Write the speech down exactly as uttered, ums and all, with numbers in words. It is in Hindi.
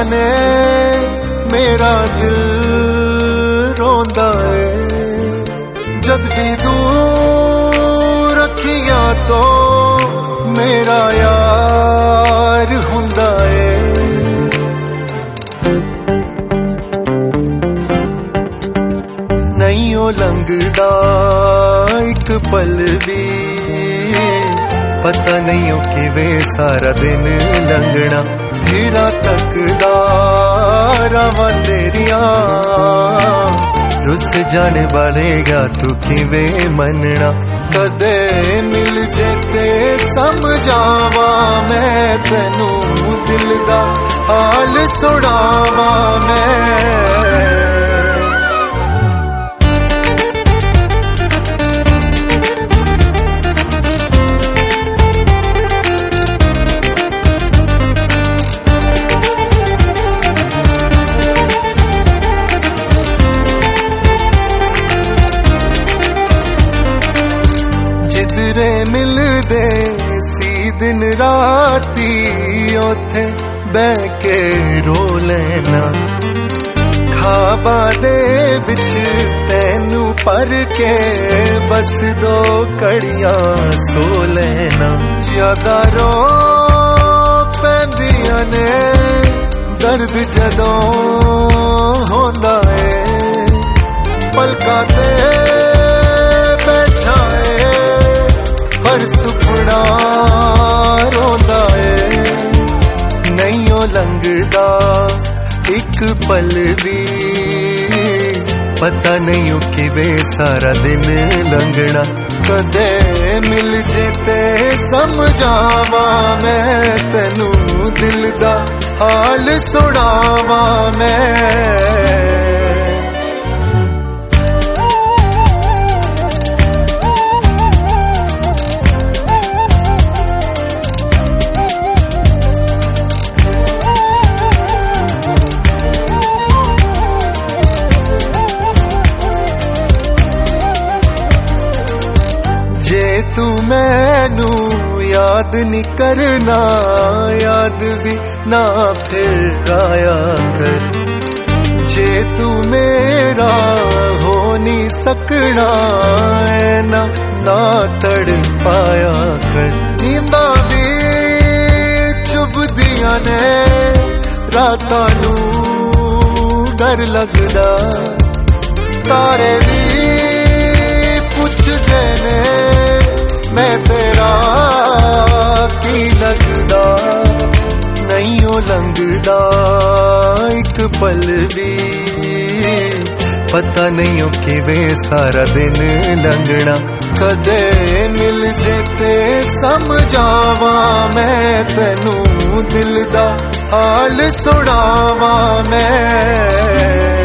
ने मेरा दिल रोंदा है। जद भी दूर रखियां तो मेरा यार हुंदा है। नहीं ओ लंघदा एक पल भी, पता नहीं ओ किवें सारा दिन लंघना। फेरा तकदा रवां तेरियां, रुस जाने वालेगा तू किवें मनना। कदे मिल जे ते समझावा मैं तेनू, दिल दा हाल सुनावा मैं। जिधरे मिलदे सी दिन राती, ओथे बह के रो लेना। खाबा दे विच तैनू पर के बस दो कड़ियां सो लेना। यादा रो पैंदियां ने दर्द जदों होंदा है। पलकां ते बैठा है पर सुपना रोंदा है। नहीं ओ लंघदा एक पल भी, पता नहीं ओ किवें सारा दिन लंघना। कदे मिल जे ते समझावा मैं तेनू, दिल दा हाल सुनावा मैं। जे तू मैनू याद नहीं करना, याद भी ना फिर आया कर। जे तू मेरा हो नहीं सकना, ना ना तड़ पाया कर। नींदा भी चुभदियां ने रातां नू डर लगदा। तारे भी पुछदे ने मैं तेरा की लगदा। नहीं ओ लंघदा एक पल भी, पता नहीं ओ किवें सारा दिन लंघना। कदे मिल जे ते समझावा मैं तेनू, दिल दा हाल सुनावा मैं।